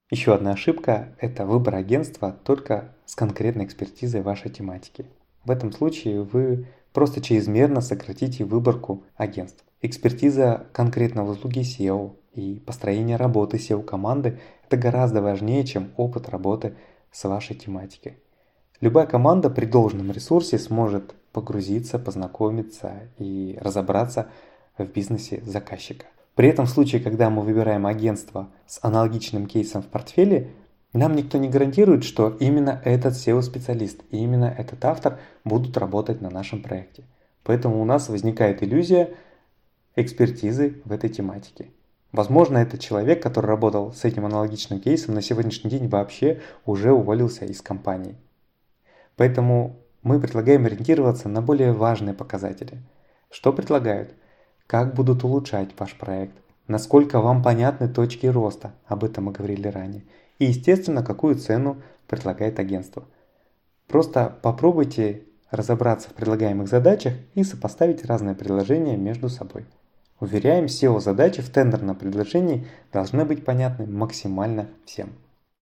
Еще одна ошибка – это выбор агентства только с конкретной экспертизой вашей тематики. В этом случае вы просто чрезмерно сократите выборку агентств. Экспертиза конкретно в услуге SEO и построение работы SEO-команды – это гораздо важнее, чем опыт работы с вашей тематикой. Любая команда при должном ресурсе сможет погрузиться, познакомиться и разобраться в бизнесе заказчика. При этом в случае, когда мы выбираем агентство с аналогичным кейсом в портфеле, нам никто не гарантирует, что именно этот SEO-специалист и именно этот автор будут работать на нашем проекте. Поэтому у нас возникает иллюзия экспертизы в этой тематике. Возможно, этот человек, который работал с этим аналогичным кейсом, на сегодняшний день вообще уже уволился из компании. Поэтому мы предлагаем ориентироваться на более важные показатели. Что предлагают? Как будут улучшать ваш проект? Насколько вам понятны точки роста? Об этом мы говорили ранее. И, естественно, какую цену предлагает агентство. Просто попробуйте разобраться в предлагаемых задачах и сопоставить разные предложения между собой. Уверяем, SEO-задачи в тендерном предложении должны быть понятны максимально всем.